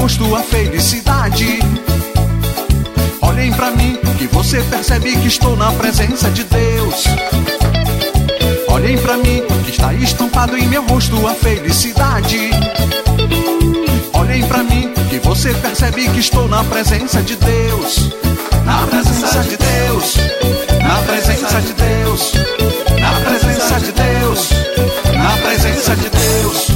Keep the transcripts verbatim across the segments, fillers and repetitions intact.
rosto a felicidade. Olhem pra mim, que você percebe que estou na presença de Deus. Olhem pra mim, que está estampado em meu rosto a felicidade. Olhem pra mim, que você percebe que estou na presença de Deus. Na presença de Deus, na presença de Deus, na presença de Deus, na presença de Deus.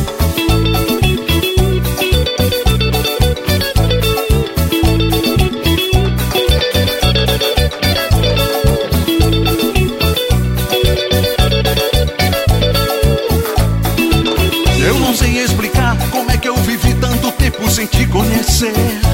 Eu não sei explicar como é que eu vivi tanto tempo sem te conhecer.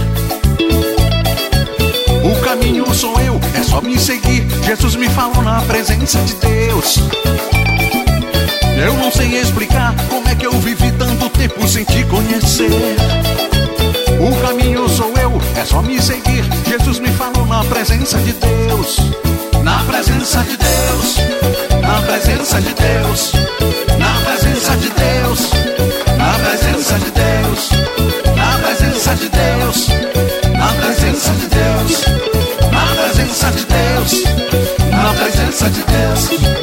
O caminho sou eu, é só me seguir. Jesus me falou na presença de Deus. Eu não sei explicar como é que eu vivi tanto tempo sem te conhecer. O caminho sou eu, é só me seguir. Jesus me falou na presença de Deus. Na presença de Deus, na presença de Deus, na presença de Deus, na presença de Deus, na presença de Deus, na presença de Deus, na presença de Deus, na presença de Deus.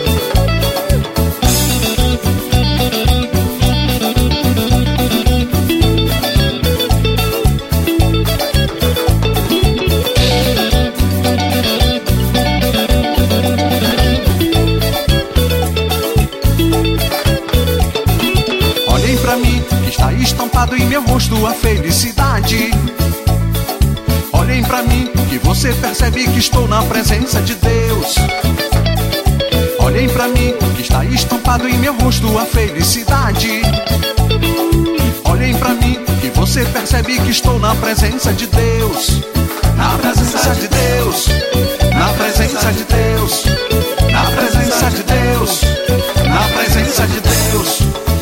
Olhem pra mim, que está estampado em meu rosto a felicidade. Olhem pra mim, que você percebe que estou na presença de Deus. Olhem pra mim, que está estampado em meu rosto a felicidade. Olhem pra mim, que você percebe que estou na presença de Deus. Na presença de Deus, na presença de Deus, na presença de Deus, na presença de Deus.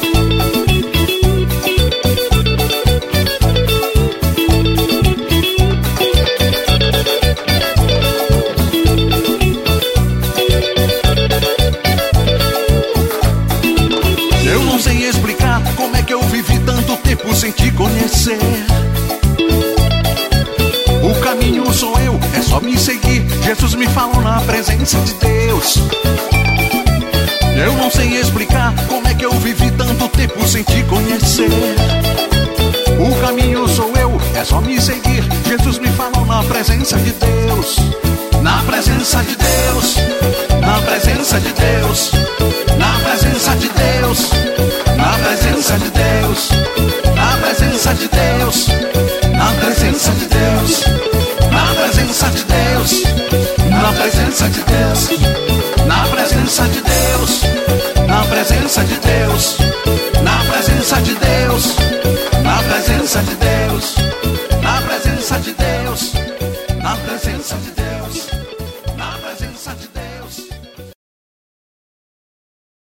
Eu não sei explicar como é que eu vivi tanto tempo sem te conhecer. O caminho sou eu, é só me seguir. Jesus me falou na presença de Deus. Eu não sei explicar como é que eu vivi tanto tempo sem te conhecer. O caminho sou eu, é só me seguir. Jesus me falou na presença de Deus. Na presença de Deus, na presença de Deus, na presença de Deus, na presença de Deus, na presença de Deus, na presença de Deus, na presença de Deus, na presença de Deus, na presença de Deus, na presença de Deus, na presença de Deus, na presença de Deus.